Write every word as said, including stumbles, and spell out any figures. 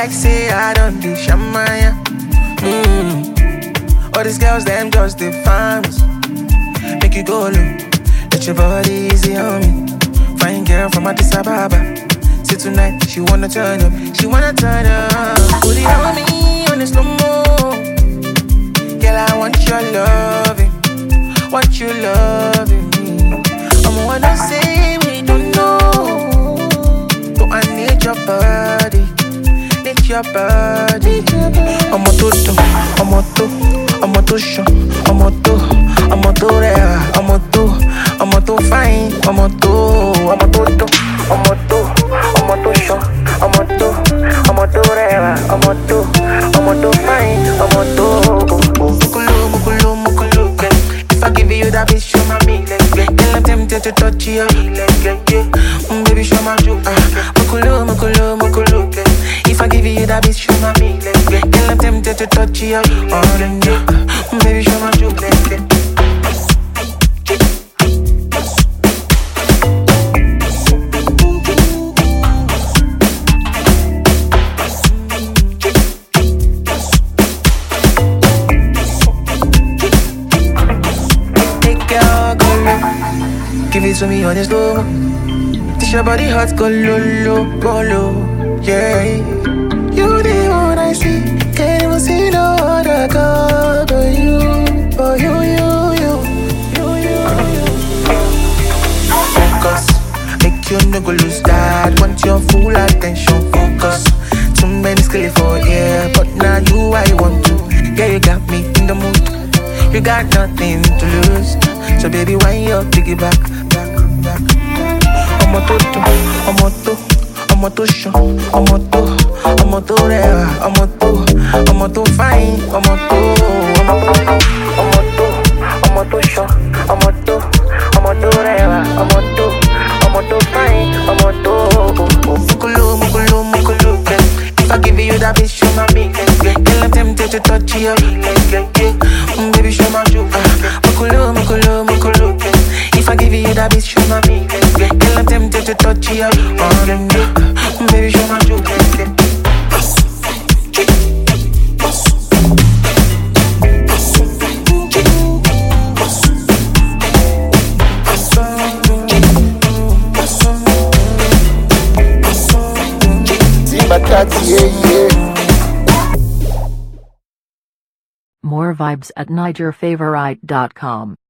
like say I don't do shamaya. Mm. All these girls, them just the fans. Make you go low, let your body easy on me. Fine girl from Addis Ababa. See tonight, she wanna turn up, she wanna turn up. Put it on me on the slow mo. Girl, I want your loving, want you loving me. I'm wanna say we don't know. But I need your body, need your body. I'm a toto, I'm a to, I'm a to show, I'm a to, I'm a to rare, I'm a to, I'm a to fine, I'm a to, I'm a toto, I'm a to, I'm a to show, I'm a to, I'm a to rare, I'm a to, I'm a to fine, I'm a to. Mukulu, mukulu, mukulu, if I give you that bitch, show my me, girl, I'm tempted to touch you, mm, baby, show my you, mukulu, mukulu, mukulu, if I give you that bitch, show my me, girl, I'm tempted to touch you, all in you, mm, baby, show my you, give it to me on the slow. This your body hot, go low, low, go low, yeah. You the one I see, can't even see no other girl but you, but you, you, you, you, you, you. Focus, make you no go lose that. Want your full attention, focus. Too many skills for yeah, but now you I want to. Yeah, you got me in the mood. You got nothing to lose. So baby, why you take it back, back, back? I'm a toto, I'm a to, I'm a to show, I'm a to, I'm a to rare, I'm a to, I'm a to fine, I'm a to, I'm a to, I'm a to, I'm a to show, I'm a to, I'm a to rare, I'm a to, I'm a to fine, I'm a to. Mukulu, mukulu, mukulu, if I give you that bitch, show my me, girl, I'm tempted to touch you, mm, baby, show my you. Mukulu, mukulu, mukulu, if I give you that bitch, show my me, girl, I'm tempted to touch you, all in you, mm, baby, show my you. More vibes at niger favorite dot com.